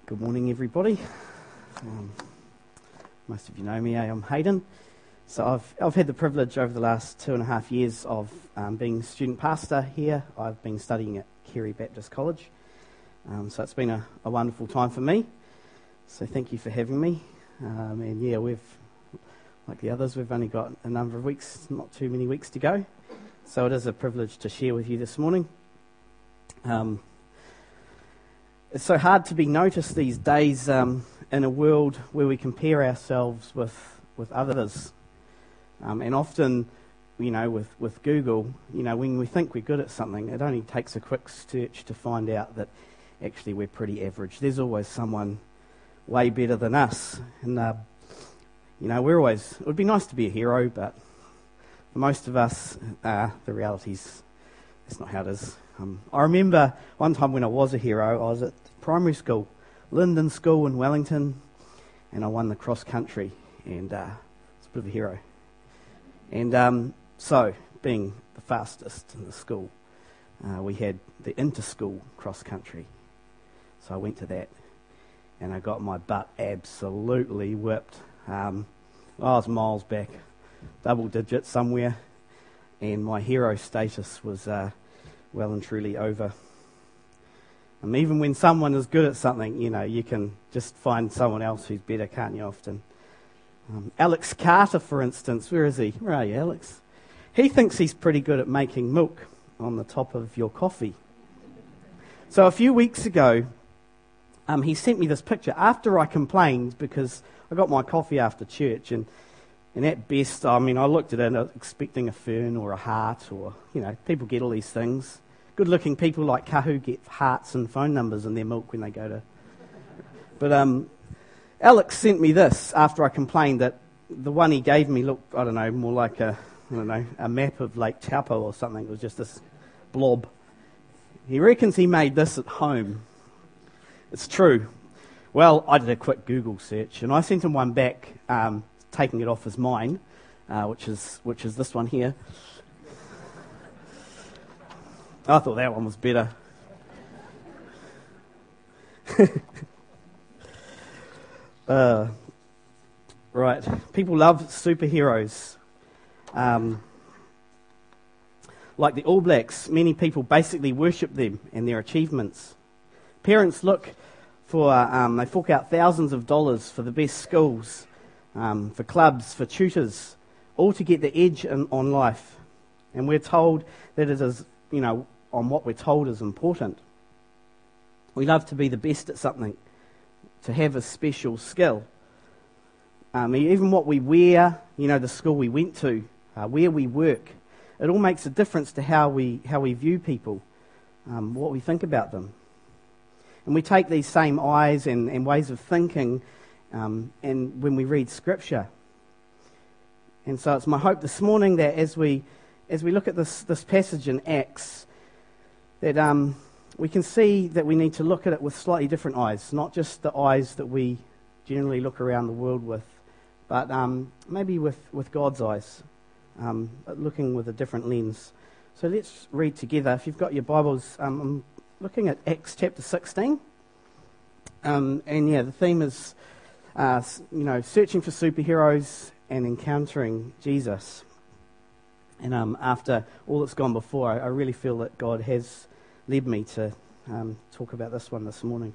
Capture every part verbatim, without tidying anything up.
Good morning, everybody. Um, most of you know me, eh? I'm Hayden. So I've I've had the privilege over the last two and a half years of um, being student pastor here. I've been studying at Carey Baptist College. Um, so it's been a, a wonderful time for me. So thank you for having me. Um, and yeah, we've, like the others, we've only got a number of weeks, not too many weeks to go. So it is a privilege to share with you this morning. Um, It's so hard to be noticed these days um, in a world where we compare ourselves with, with others. Um, and often, you know, with, with Google, you know, when we think we're good at something, it only takes a quick search to find out that actually we're pretty average. There's always someone way better than us. And, uh, you know, we're always, it would be nice to be a hero, but for most of us, uh, the reality's, that's not how it is. Um, I remember one time when I was a hero, I was at primary school, Linden School in Wellington, and I won the cross country, and uh, it's a bit of a hero. And um, so, being the fastest in the school, uh, we had the inter-school cross country. So I went to that, and I got my butt absolutely whipped. Um, I was miles back, double digits somewhere, and my hero status was Uh, well and truly over. Um, even when someone is good at something, you know, you can just find someone else who's better, can't you, often? Um, Alex Carter, for instance, where is he? Where are you, Alex? He thinks he's pretty good at making milk on the top of your coffee. So a few weeks ago, um, he sent me this picture after I complained because I got my coffee after church, and And at best, I mean, I looked at it expecting a fern or a heart or, you know, people get all these things. Good-looking people like Kahu get hearts and phone numbers in their milk when they go to... But um, Alex sent me this after I complained that the one he gave me looked, I don't know, more like a, I don't know, a map of Lake Taupo or something. It was just this blob. He reckons he made this at home. It's true. Well, I did a quick Google search and I sent him one back, um, taking it off as mine, uh, which is which is this one here. I thought that one was better. uh, right, people love superheroes. Um, like the All Blacks, many people basically worship them and their achievements. Parents look for, um, they fork out thousands of dollars for the best schools, Um, for clubs, for tutors, all to get the edge in, on life. And we're told that it is, you know, on what we're told is important. We love to be the best at something, to have a special skill. Um, even what we wear, you know, the school we went to, uh, where we work, it all makes a difference to how we how we view people, um, what we think about them. And we take these same eyes and, and ways of thinking Um, and when we read Scripture. And so it's my hope this morning that as we as we look at this, this passage in Acts, that um, we can see that we need to look at it with slightly different eyes, not just the eyes that we generally look around the world with, but um, maybe with, with God's eyes, um, looking with a different lens. So let's read together. If you've got your Bibles, um, I'm looking at Acts chapter sixteen. Um, and yeah, the theme is Uh, you know, searching for superheroes and encountering Jesus. And um, after all that's gone before, I, I really feel that God has led me to um, talk about this one this morning.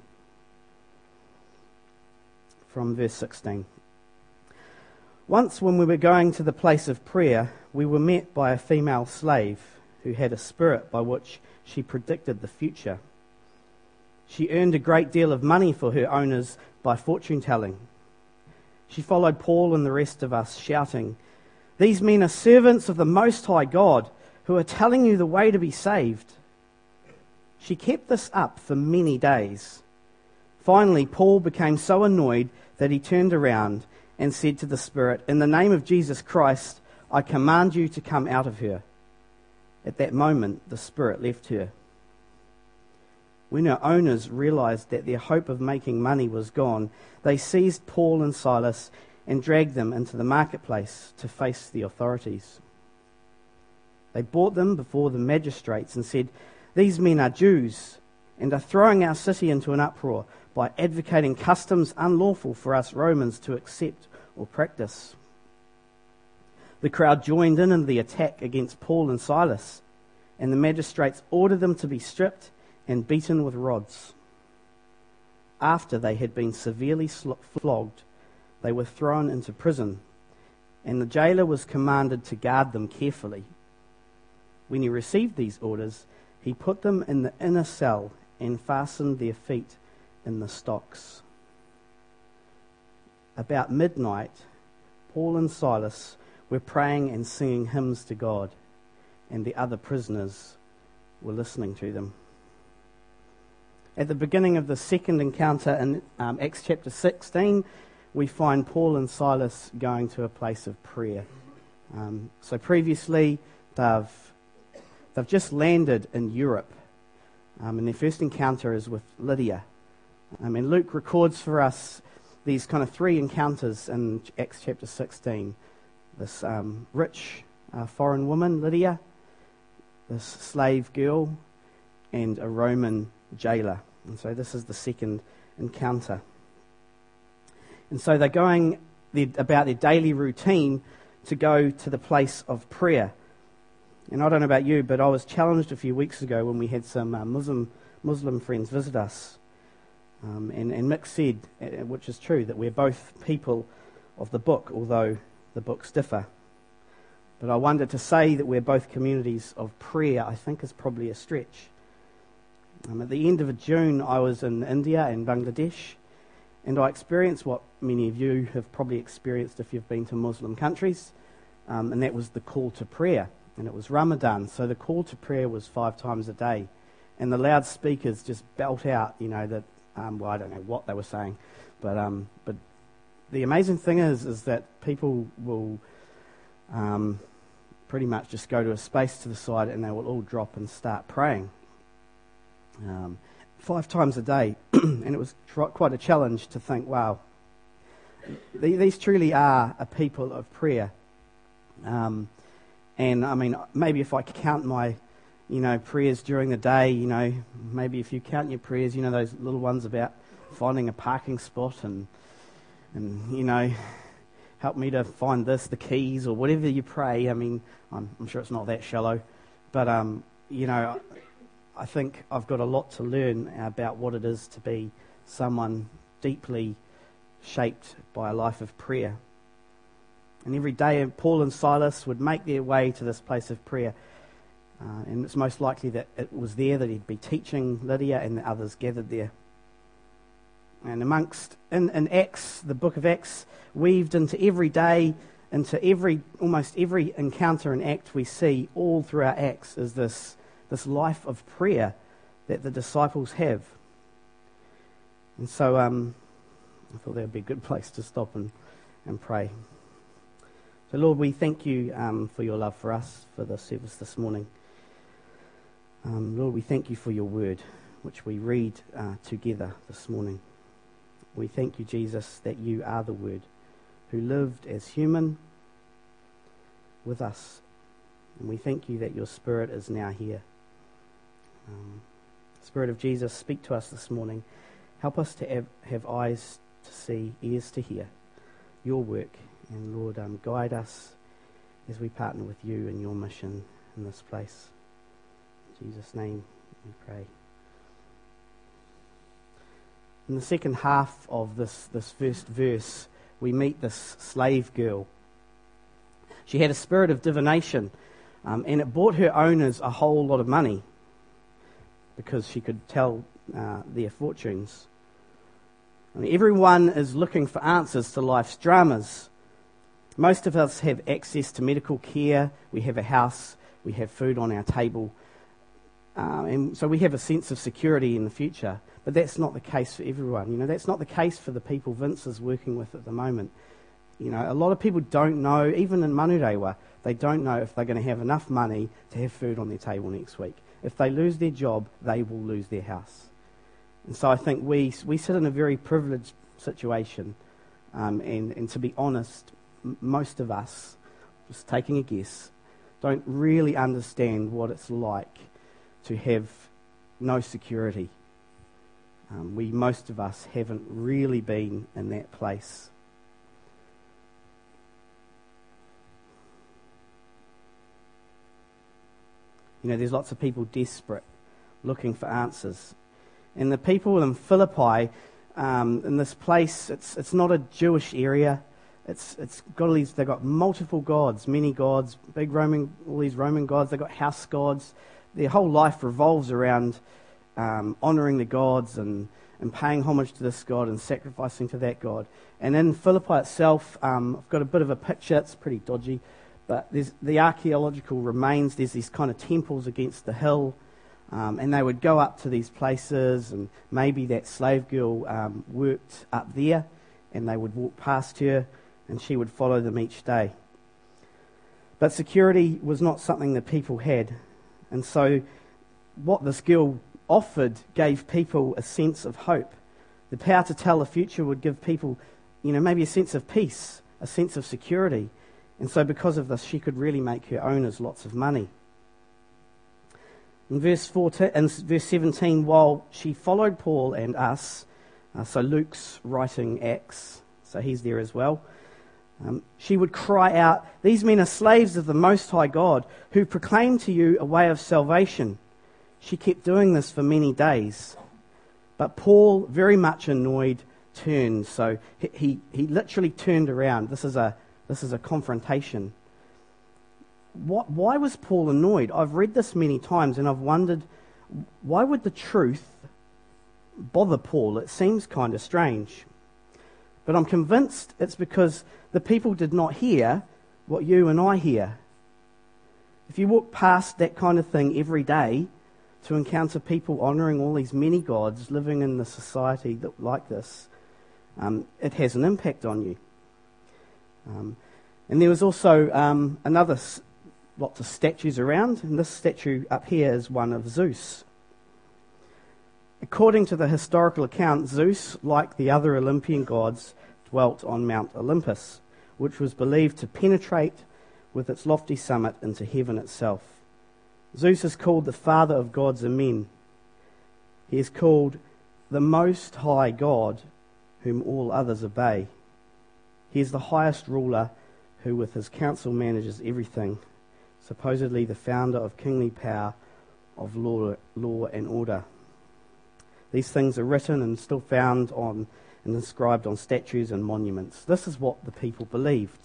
From verse sixteen. Once when we were going to the place of prayer, we were met by a female slave who had a spirit by which she predicted the future. She earned a great deal of money for her owners by fortune-telling. She followed Paul and the rest of us, shouting, "These men are servants of the Most High God, who are telling you the way to be saved." She kept this up for many days. Finally, Paul became so annoyed that he turned around and said to the spirit, "In the name of Jesus Christ, I command you to come out of her." At that moment, the spirit left her. When her owners realized that their hope of making money was gone, they seized Paul and Silas and dragged them into the marketplace to face the authorities. They brought them before the magistrates and said, "These men are Jews, and are throwing our city into an uproar by advocating customs unlawful for us Romans to accept or practice. The crowd joined in in the attack against Paul and Silas, and the magistrates ordered them to be stripped and beaten with rods. After they had been severely flogged, they were thrown into prison, and the jailer was commanded to guard them carefully. When he received these orders, he put them in the inner cell and fastened their feet in the stocks. About midnight, Paul and Silas were praying and singing hymns to God, and the other prisoners were listening to them. At the beginning of the second encounter in um, Acts chapter sixteen, we find Paul and Silas going to a place of prayer. Um, so previously, they've, they've just landed in Europe, um, and their first encounter is with Lydia. Um, and Luke records for us these kind of three encounters in Acts chapter sixteen. This um, rich uh, foreign woman, Lydia, this slave girl, and a Roman jailer. And so this is the second encounter. And so they're going they're about their daily routine to go to the place of prayer. And I don't know about you, but I was challenged a few weeks ago when we had some uh, Muslim Muslim friends visit us. Um, and, and Mick said, uh, which is true, that we're both people of the book, although the books differ. But I wonder, to say that we're both communities of prayer, I think is probably a stretch. Um, at the end of June, I was in India and Bangladesh, and I experienced what many of you have probably experienced if you've been to Muslim countries, um, and that was the call to prayer. And it was Ramadan, so the call to prayer was five times a day. And the loudspeakers just belt out, you know, that, um, well, I don't know what they were saying, but um, but the amazing thing is, is that people will um, pretty much just go to a space to the side and they will all drop and start praying. Um, five times a day, and it was tr- quite a challenge to think, wow, th- these truly are a people of prayer. Um, and I mean, maybe if I count my, you know, prayers during the day, you know, maybe if you count your prayers, you know, those little ones about finding a parking spot and, and you know, help me to find this, the keys, or whatever you pray. I mean, I'm, I'm sure it's not that shallow, but, um, you know, I think I've got a lot to learn about what it is to be someone deeply shaped by a life of prayer. And every day Paul and Silas would make their way to this place of prayer. Uh, and it's most likely that it was there that he'd be teaching Lydia and the others gathered there. And amongst, in, in Acts, the book of Acts, weaved into every day, into every, almost every encounter and act we see all throughout Acts is this this life of prayer that the disciples have. And so um, I thought that would be a good place to stop and, and pray. So Lord, we thank you um, for your love for us, for the service this morning. Um, Lord, we thank you for your word, which we read uh, together this morning. We thank you, Jesus, that you are the word who lived as human with us. And we thank you that your Spirit is now here. Um, Spirit of Jesus, speak to us this morning. Help us to have, have eyes to see, ears to hear your work. And Lord, um, guide us as we partner with you in your mission in this place. In Jesus' name we pray. In the second half of this, this first verse, we meet this slave girl. She had a spirit of divination, um, and it bought her owners a whole lot of money, because she could tell uh, their fortunes. I mean, everyone is looking for answers to life's dramas. Most of us have access to medical care, we have a house, we have food on our table, uh, and so we have a sense of security in the future. But that's not the case for everyone. You know, that's not the case for the people Vince is working with at the moment. You know, a lot of people don't know, even in Manurewa, they don't know if they're going to have enough money to have food on their table next week. If they lose their job, they will lose their house. And so I think we we sit in a very privileged situation. Um, and, and to be honest, m- most of us, just taking a guess, don't really understand what it's like to have no security Um, we, most of us, haven't really been in that place. You know, there's lots of people desperate, looking for answers. And the people in Philippi, um, in this place, it's it's not a Jewish area. It's it's got all these. They've got multiple gods, many gods, big Roman, all these Roman gods. They've got house gods. Their whole life revolves around um, honouring the gods and and paying homage to this god and sacrificing to that god. And in Philippi itself, um, I've got a bit of a picture. It's pretty dodgy. But there's the archaeological remains, there's these kind of temples against the hill, um, and they would go up to these places, and maybe that slave girl um, worked up there, and they would walk past her, and she would follow them each day. But security was not something that people had, and so what this girl offered gave people a sense of hope. The power to tell the future would give people, you know, maybe a sense of peace, a sense of security. And so because of this, she could really make her owners lots of money. In verse fourteen, in verse seventeen, while she followed Paul and us, uh, so Luke's writing Acts, so he's there as well, um, she would cry out, "These men are slaves of the Most High God, who proclaim to you a way of salvation." She kept doing this for many days. But Paul, very much annoyed, turned. So he, he, he literally turned around. This is a This is a confrontation. What, why was Paul annoyed? I've read this many times and I've wondered, why would the truth bother Paul? It seems kind of strange. But I'm convinced it's because the people did not hear what you and I hear. If you walk past that kind of thing every day, to encounter people honouring all these many gods, living in the society that, like this, um, it has an impact on you. Um, and there was also um, another, lots of statues around, and this statue up here is one of Zeus. According to the historical account, Zeus, like the other Olympian gods, dwelt on Mount Olympus, which was believed to penetrate with its lofty summit into heaven itself. Zeus is called the father of gods and men. He is called the Most High God, whom all others obey. He is the highest ruler who with his council manages everything, supposedly the founder of kingly power, of law, law and order. These things are written and still found on and inscribed on statues and monuments. This is what the people believed.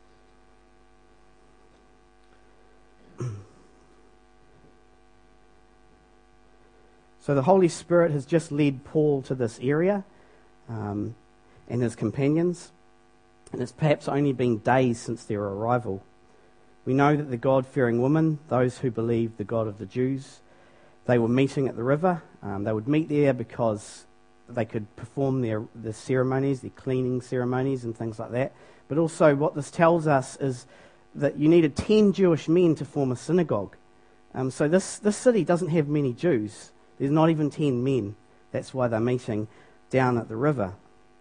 So the Holy Spirit has just led Paul to this area um, and his companions. And it's perhaps only been days since their arrival. We know that the God-fearing women, those who believed the God of the Jews, they were meeting at the river. Um, they would meet there because they could perform their, their ceremonies, their cleaning ceremonies and things like that. But also what this tells us is that you needed ten Jewish men to form a synagogue. Um, so this, this city doesn't have many Jews. There's not even ten men. That's why they're meeting down at the river.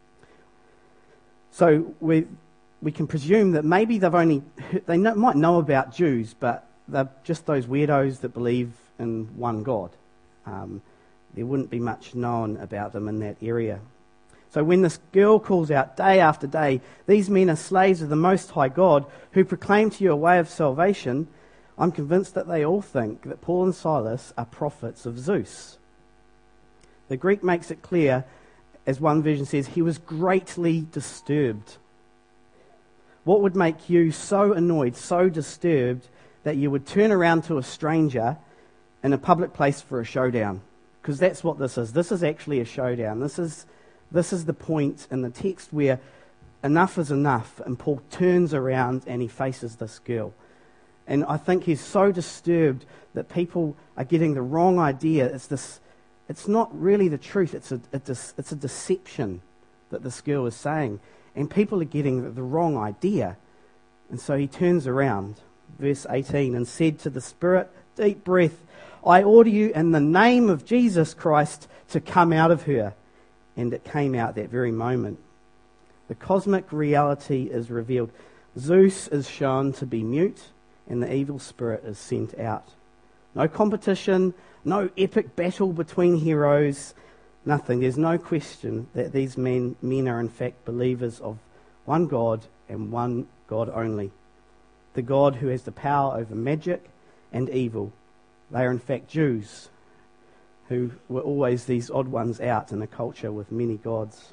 So we we can presume that maybe they've only they know, might know about Jews, but they're just those weirdos that believe in one God. Um, there wouldn't be much known about them in that area. So when this girl calls out day after day, "These men are slaves of the Most High God, who proclaim to you a way of salvation," I'm convinced that they all think that Paul and Silas are prophets of Zeus. The Greek makes it clear, as one version says, he was greatly disturbed. What would make you so annoyed, so disturbed, that you would turn around to a stranger in a public place for a showdown? Because that's what this is. This is actually a showdown. This is, this is the point in the text where enough is enough, and Paul turns around and he faces this girl. And I think he's so disturbed that people are getting the wrong idea. It's this. It's not really the truth. It's a, a it's a deception that this girl is saying. And people are getting the wrong idea. And so he turns around, verse eighteen, and said to the Spirit, "Deep breath, I order you in the name of Jesus Christ to come out of her." And it came out that very moment. The cosmic reality is revealed. Zeus is shown to be mute, and the evil spirit is sent out. No competition, no epic battle between heroes. Nothing. There's no question that these men, men are in fact believers of one God and one God only. The God who has the power over magic and evil. They are in fact Jews, who were always these odd ones out in a culture with many gods.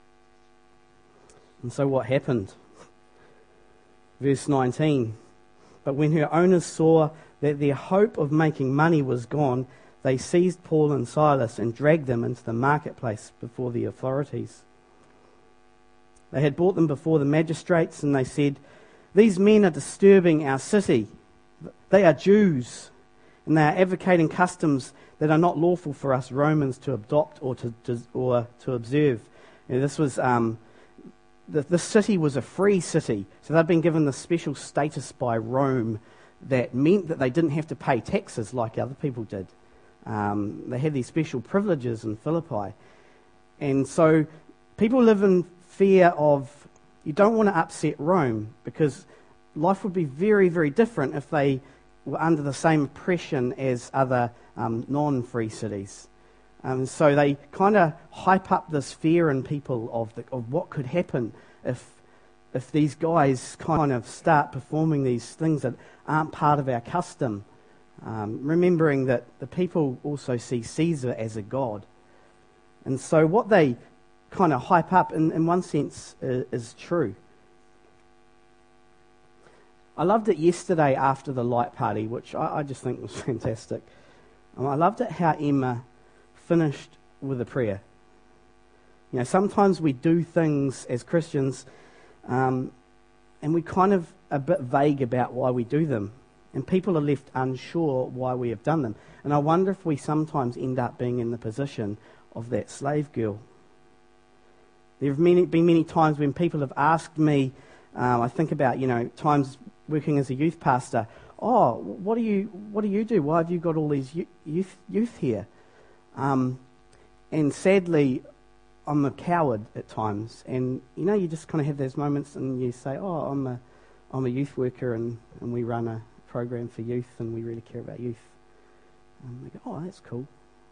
And so what happened? Verse nineteen. But when her owners saw that their hope of making money was gone, they seized Paul and Silas and dragged them into the marketplace before the authorities. They had brought them before the magistrates, and they said, "These men are disturbing our city. They are Jews, and they are advocating customs that are not lawful for us Romans to adopt or to, to or to observe." You know, this was um, the, the city was a free city, so they'd been given the special status by Rome that meant that they didn't have to pay taxes like other people did. Um, they had these special privileges in Philippi, and so people live in fear of, you don't want to upset Rome, because life would be very, very different if they were under the same oppression as other um, non-free cities. Um, so they kind of hype up this fear in people of the, of what could happen if if these guys kind of start performing these things that aren't part of our custom. Um, remembering that the people also see Caesar as a god. And so what they kind of hype up, in, in one sense, is, is true. I loved it yesterday after the light party, which I, I just think was fantastic. Um, I loved it how Emma finished with a prayer. You know, sometimes we do things as Christians um, and we kind of a bit vague about why we do them. And people are left unsure why we have done them. And I wonder if we sometimes end up being in the position of that slave girl. There have many, been many times when people have asked me, um, I think about, you know, times working as a youth pastor, oh, what do you what do you do? Why have you got all these youth youth here? Um, and sadly, I'm a coward at times. And, you know, you just kind of have those moments and you say, oh, I'm a, I'm a youth worker and, and we run a program for youth and we really care about youth. And they go, oh, that's cool.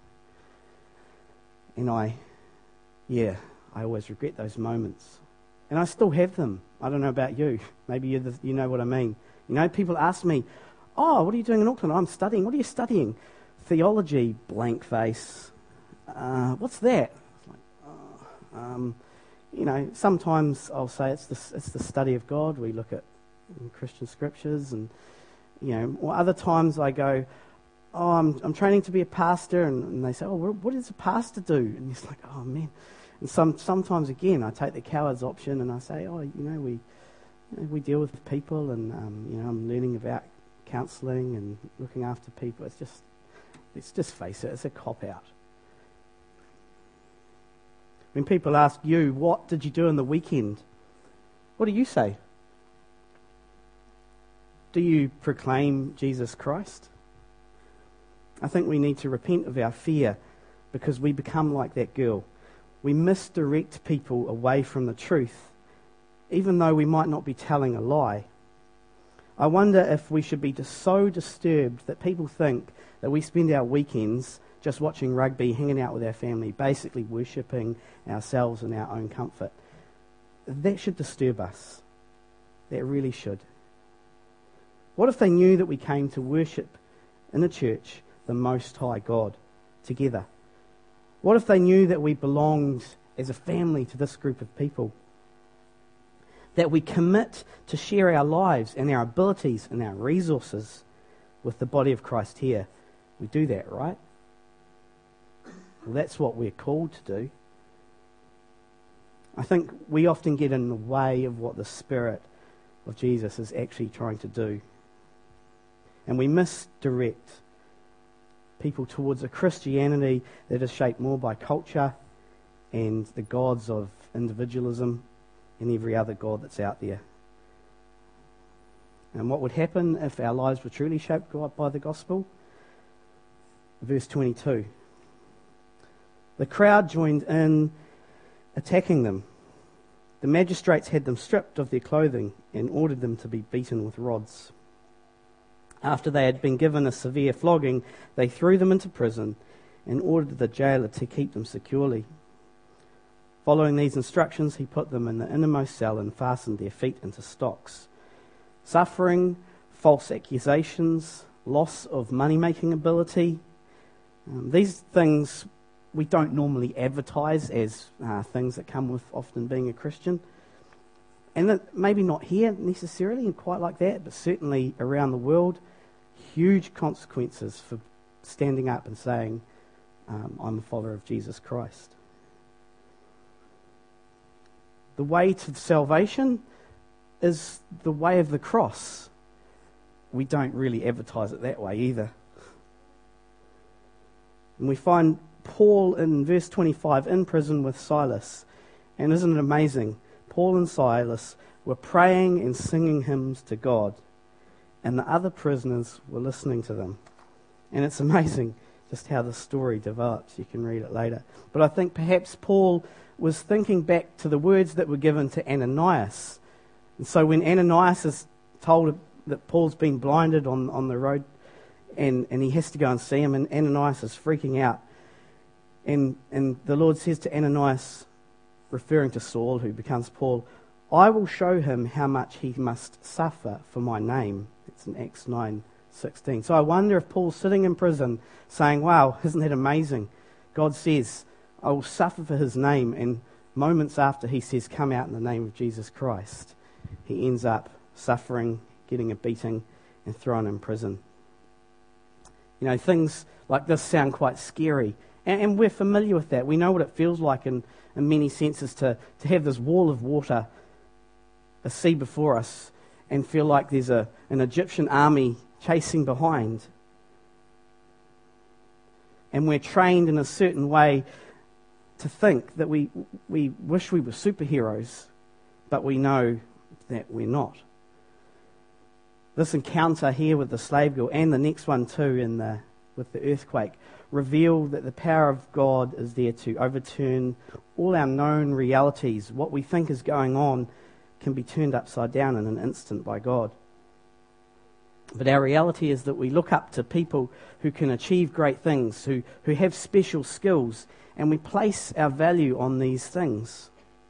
And I, yeah, I always regret those moments. And I still have them. I don't know about you. Maybe you you know what I mean. You know, people ask me, oh, what are you doing in Auckland? I'm studying. What are you studying? Theology, blank face. Uh, what's that? It's like, oh, um, you know, sometimes I'll say it's the, it's the study of God. We look at Christian scriptures and, you know, or other times I go, oh, I'm I'm training to be a pastor, and, and they say, oh, what, what does a pastor do? And it's like, oh man. And some sometimes again, I take the coward's option, and I say, oh, you know, we you know, we deal with people, and um, you know, I'm learning about counselling and looking after people. It's just, let's just face it, it's a cop out. When people ask you, what did you do in the weekend? What do you say? Do you proclaim Jesus Christ? I think we need to repent of our fear because we become like that girl. We misdirect people away from the truth, even though we might not be telling a lie. I wonder if we should be just so disturbed that people think that we spend our weekends just watching rugby, hanging out with our family, basically worshipping ourselves in our own comfort. That should disturb us. That really should. What if they knew that we came to worship in a church the Most High God together? What if they knew that we belonged as a family to this group of people? That we commit to share our lives and our abilities and our resources with the body of Christ here. We do that, right? Well, that's what we're called to do. I think we often get in the way of what the Spirit of Jesus is actually trying to do. And we misdirect people towards a Christianity that is shaped more by culture and the gods of individualism and every other god that's out there. And what would happen if our lives were truly shaped by the gospel? Verse twenty-two. The crowd joined in attacking them. The magistrates had them stripped of their clothing and ordered them to be beaten with rods. After they had been given a severe flogging, they threw them into prison and ordered the jailer to keep them securely. Following these instructions, he put them in the innermost cell and fastened their feet into stocks. Suffering, false accusations, loss of money-making ability, um, these things we don't normally advertise as uh, things that come with often being a Christian. And that maybe not here necessarily and quite like that, but certainly around the world, huge consequences for standing up and saying, um, I'm a follower of Jesus Christ. The way to salvation is the way of the cross. We don't really advertise it that way either. And we find Paul in verse twenty-five in prison with Silas. And isn't it amazing? Paul and Silas were praying and singing hymns to God, and the other prisoners were listening to them. And it's amazing just how the story develops. You can read it later. But I think perhaps Paul was thinking back to the words that were given to Ananias. And so when Ananias is told that Paul's been blinded on, on the road, and, and he has to go and see him, and Ananias is freaking out. And, and the Lord says to Ananias, referring to Saul, who becomes Paul, I will show him how much he must suffer for my name. It's in Acts nine sixteen. So I wonder if Paul's sitting in prison saying, wow, isn't that amazing? God says, I will suffer for his name. And moments after he says, come out in the name of Jesus Christ, he ends up suffering, getting a beating, and thrown in prison. You know, things like this sound quite scary. And, and we're familiar with that. We know what it feels like in, in many senses to, to have this wall of water, a sea before us, and feel like there's a, an Egyptian army chasing behind. And we're trained in a certain way to think that we we wish we were superheroes, but we know that we're not. This encounter here with the slave girl, and the next one too in the with the earthquake, reveal that the power of God is there to overturn all our known realities. What we think is going on can be turned upside down in an instant by God. But our reality is that we look up to people who can achieve great things, who, who have special skills, and we place our value on these things.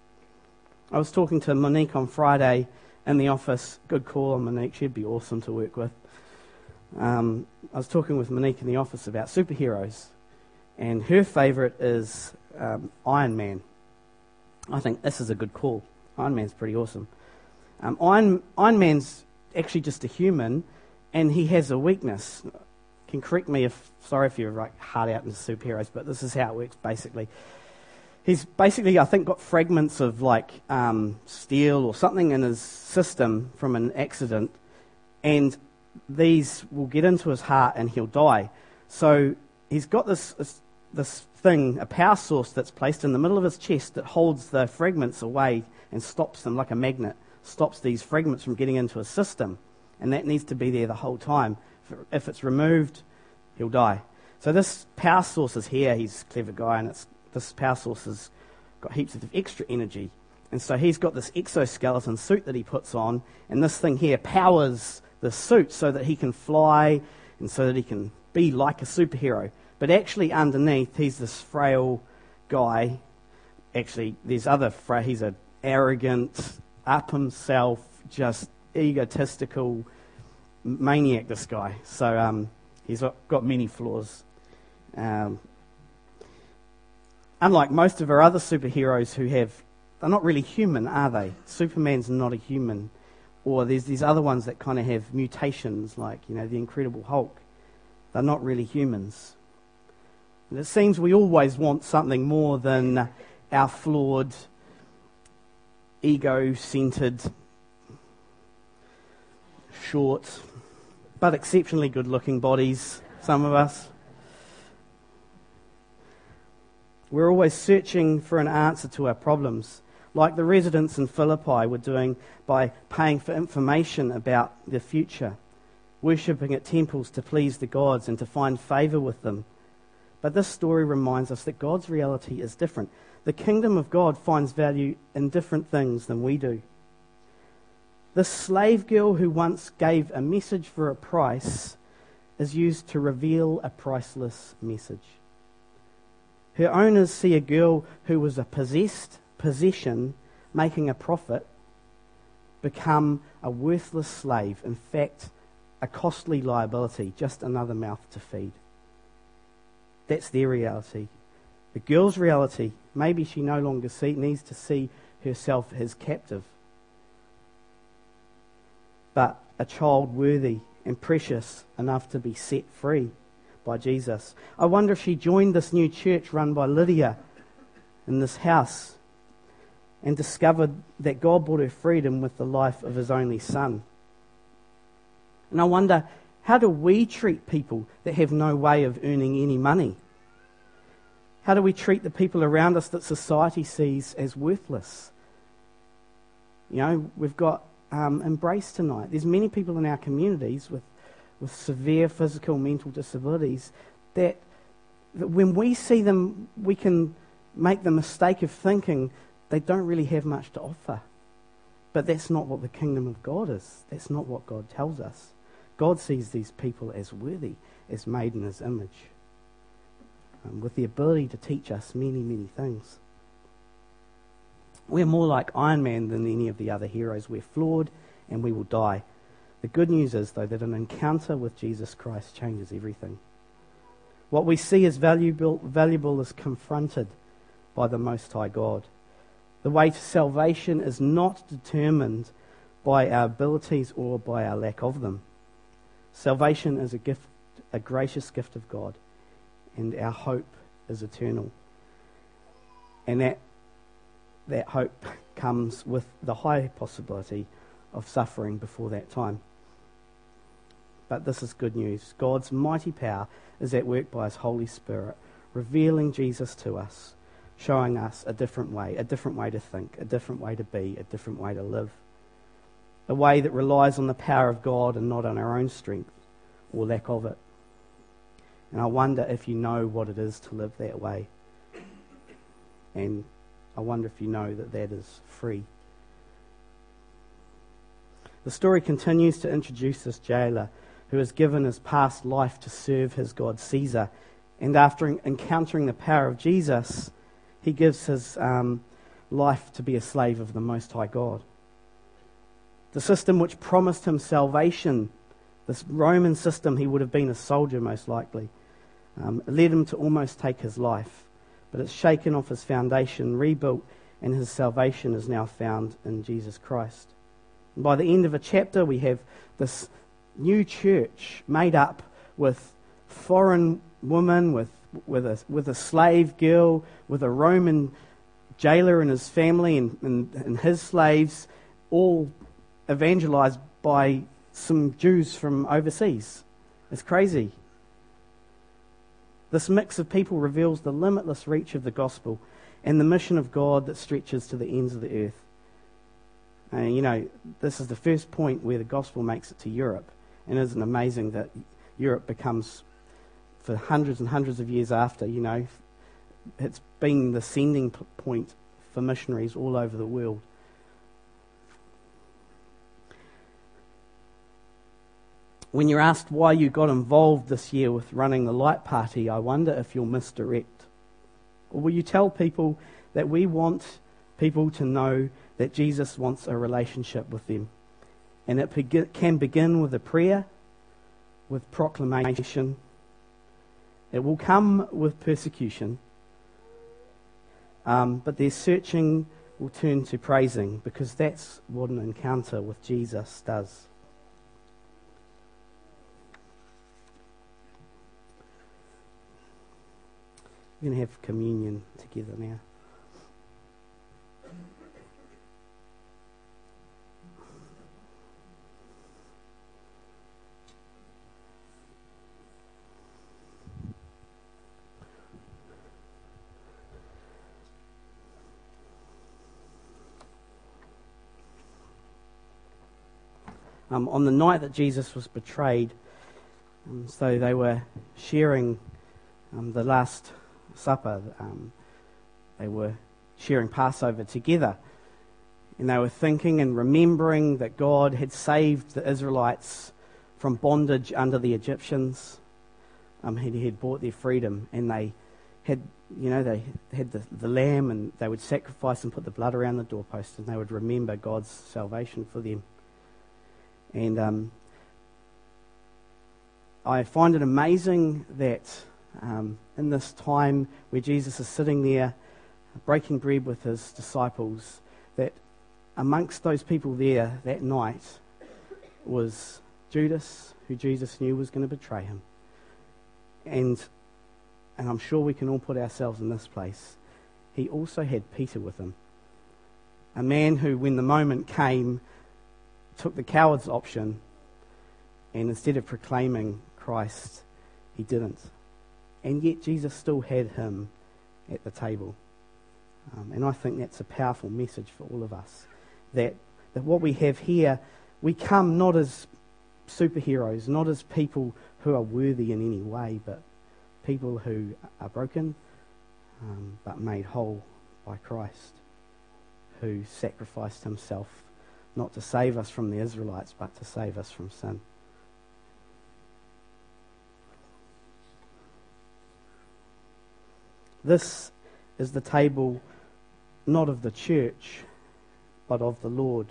I was talking to Monique on Friday in the office. Good call on Monique, she'd be awesome to work with. Um, I was talking with Monique in the office about superheroes, and her favourite is um, Iron Man. I think this is a good call. Iron Man's pretty awesome. Um, Iron, Iron Man's actually just a human, and he has a weakness. Can correct me if, sorry if you're like hard out into superheroes, but this is how it works basically. He's basically, I think, got fragments of like um, steel or something in his system from an accident, and these will get into his heart and he'll die. So he's got this, this this thing, a power source that's placed in the middle of his chest that holds the fragments away and stops them like a magnet, stops these fragments from getting into his system. And that needs to be there the whole time. If it's removed, he'll die. So this power source is here. He's a clever guy, and it's, this power source has got heaps of extra energy. And so he's got this exoskeleton suit that he puts on, and this thing here powers the suit so that he can fly and so that he can be like a superhero. But actually underneath, he's this frail guy. Actually, there's other fra- he's an arrogant, up himself, just egotistical maniac, this guy. So um, he's got many flaws. Um, unlike most of our other superheroes who have, they're not really human, are they? Superman's not a human. Or there's these other ones that kind of have mutations, like, you know, the Incredible Hulk. They're not really humans. And it seems we always want something more than our flawed, ego-centered, short, but exceptionally good-looking bodies, some of us. We're always searching for an answer to our problems, like the residents in Philippi were doing by paying for information about the future, worshipping at temples to please the gods and to find favour with them. But this story reminds us that God's reality is different. The kingdom of God finds value in different things than we do. The slave girl who once gave a message for a price is used to reveal a priceless message. Her owners see a girl who was a possessed possession making a profit become a worthless slave, in fact, a costly liability, just another mouth to feed. That's their reality. The girl's reality, maybe she no longer see, needs to see herself as captive, but a child worthy and precious enough to be set free by Jesus. I wonder if she joined this new church run by Lydia in this house and discovered that God brought her freedom with the life of his only son. And I wonder, how do we treat people that have no way of earning any money? How do we treat the people around us that society sees as worthless? You know, we've got um, Embrace tonight. There's many people in our communities with, with severe physical, mental disabilities that, that when we see them, we can make the mistake of thinking they don't really have much to offer. But that's not what the kingdom of God is. That's not what God tells us. God sees these people as worthy, as made in his image, um, with the ability to teach us many, many things. We're more like Iron Man than any of the other heroes. We're flawed and we will die. The good news is, though, that an encounter with Jesus Christ changes everything. What we see as valuable, valuable is confronted by the Most High God. The way to salvation is not determined by our abilities or by our lack of them. Salvation is a gift, a gracious gift of God, and our hope is eternal. And that that hope comes with the high possibility of suffering before that time. But this is good news. God's mighty power is at work by his Holy Spirit, revealing Jesus to us, showing us a different way, a different way to think, a different way to be, a different way to live. A way that relies on the power of God and not on our own strength or lack of it. And I wonder if you know what it is to live that way. And I wonder if you know that that is free. The story continues to introduce this jailer who has given his past life to serve his god Caesar. And after encountering the power of Jesus, he gives his um, life to be a slave of the Most High God. The system which promised him salvation, this Roman system, he would have been a soldier most likely, um, led him to almost take his life. But it's shaken off his foundation, rebuilt, and his salvation is now found in Jesus Christ. And by the end of a chapter, we have this new church made up with foreign women, with with a with a slave girl, with a Roman jailer and his family and, and, and his slaves, all evangelized by some Jews from overseas. It's crazy. This mix of people reveals the limitless reach of the gospel and the mission of God that stretches to the ends of the earth. And you know, this is the first point where the gospel makes it to Europe. And isn't it amazing that Europe becomes, for hundreds and hundreds of years after, you know, it's been the sending point for missionaries all over the world. When you're asked why you got involved this year with running the light party, I wonder if you'll misdirect. Or will you tell people that we want people to know that Jesus wants a relationship with them? And it be- can begin with a prayer, with proclamation. It will come with persecution. Um, but their searching will turn to praising, because that's what an encounter with Jesus does. We're going to have communion together now. Um, on the night that Jesus was betrayed, um, so they were sharing um, the Last Supper. Um, they were sharing Passover together, and they were thinking and remembering that God had saved the Israelites from bondage under the Egyptians. Um, he had bought their freedom, and they had, you know, they had the, the lamb, and they would sacrifice and put the blood around the doorpost, and they would remember God's salvation for them. And um, I find it amazing that um, in this time where Jesus is sitting there breaking bread with his disciples, that amongst those people there that night was Judas, who Jesus knew was going to betray him. And and I'm sure we can all put ourselves in this place. He also had Peter with him. A man who, when the moment came, took the coward's option, and instead of proclaiming Christ, he didn't. And yet Jesus still had him at the table. Um, and I think that's a powerful message for all of us. That, that what we have here, we come not as superheroes, not as people who are worthy in any way, but people who are broken, um, but made whole by Christ, who sacrificed himself not to save us from the Israelites, but to save us from sin. This is the table not of the church, but of the Lord.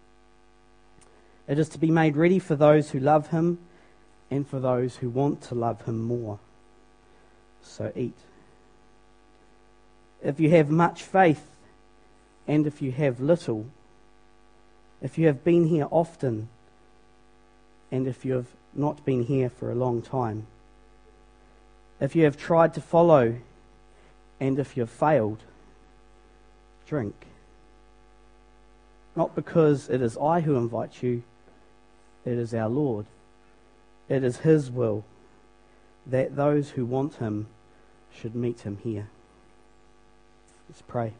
It is to be made ready for those who love him and for those who want to love him more. So eat. If you have much faith, and if you have little, if you have been here often, and if you have not been here for a long time, if you have tried to follow, and if you have failed, drink. Not because it is I who invite you, it is our Lord. It is his will that those who want him should meet him here. Let's pray.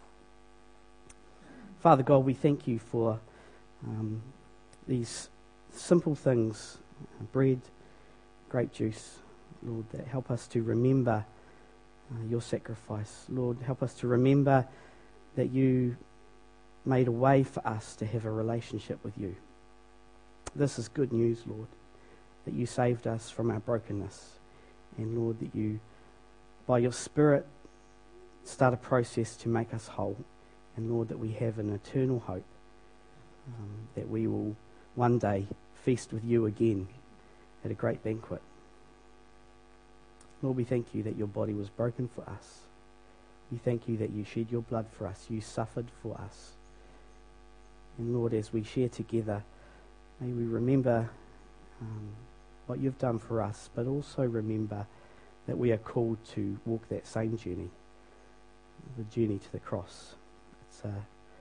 Father God, we thank you for um, these simple things, bread, grape juice, Lord, that help us to remember uh, your sacrifice. Lord, help us to remember that you made a way for us to have a relationship with you. This is good news, Lord, that you saved us from our brokenness. And Lord, that you, by your Spirit, start a process to make us whole. And Lord, that we have an eternal hope, um, that we will one day feast with you again at a great banquet. Lord, we thank you that your body was broken for us. We thank you that you shed your blood for us. You suffered for us. And Lord, as we share together, may we remember um, what you've done for us, but also remember that we are called to walk that same journey, the journey to the cross. It's a,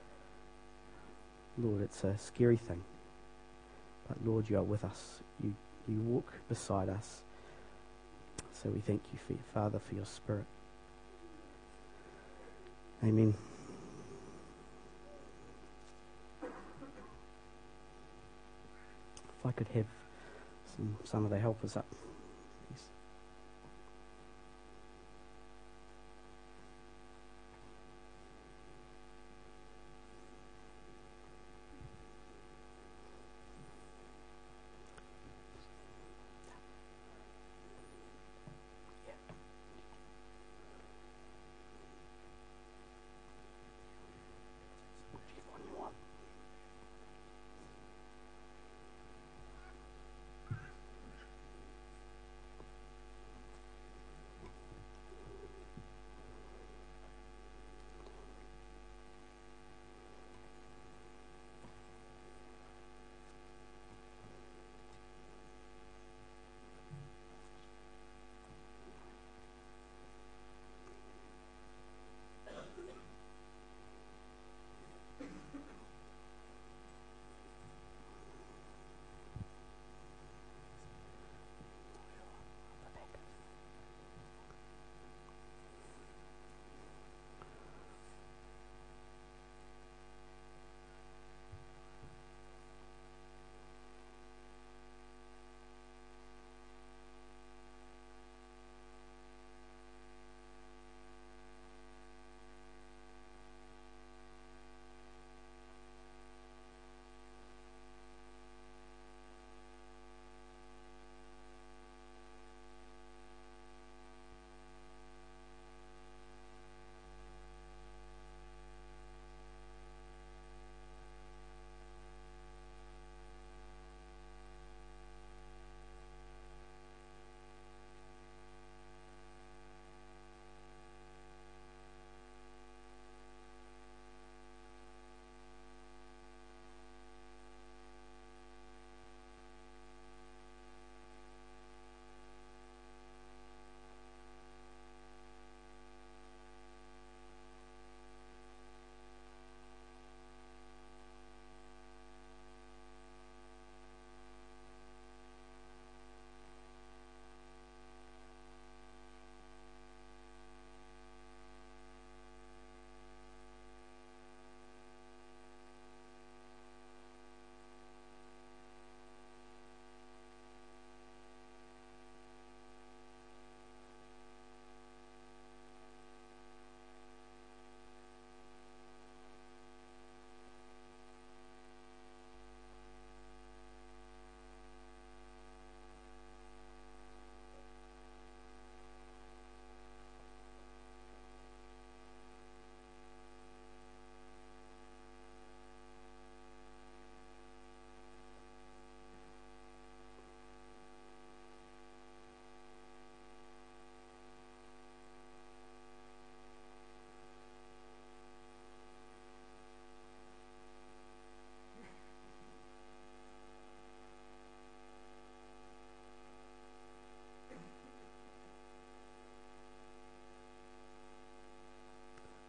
Lord, it's a scary thing, but Lord, you are with us. You you walk beside us. So we thank you, for, Father, for your Spirit. Amen. If I could have some, some of the helpers up, please.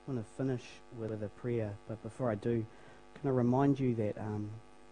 I want to finish with a prayer, but before I do, can I remind you that, um,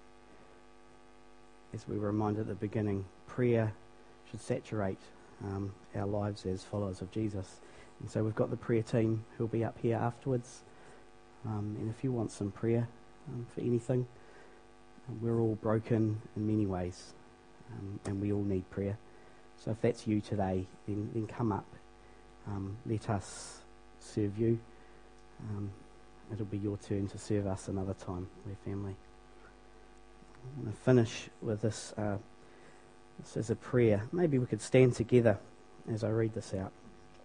as we were reminded at the beginning, prayer should saturate um, our lives as followers of Jesus. And so we've got the prayer team who'll be up here afterwards. Um, and if you want some prayer um, for anything, we're all broken in many ways, um, and we all need prayer. So if that's you today, then, then come up. Um, let us serve you. Um, it'll be your turn to serve us another time. We're family. I want to finish with this. Uh, this is a prayer. Maybe we could stand together as I read this out.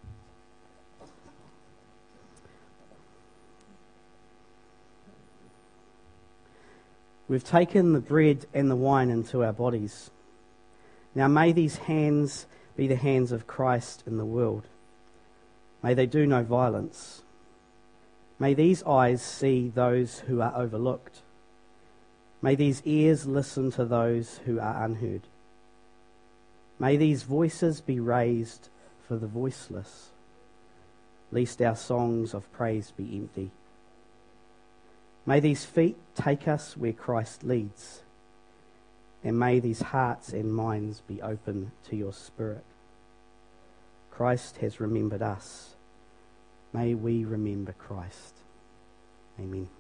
We've taken the bread and the wine into our bodies. Now may these hands be the hands of Christ in the world. May they do no violence. May these eyes see those who are overlooked. May these ears listen to those who are unheard. May these voices be raised for the voiceless, lest our songs of praise be empty. May these feet take us where Christ leads, and may these hearts and minds be open to your Spirit. Christ has remembered us. May we remember Christ. Amen.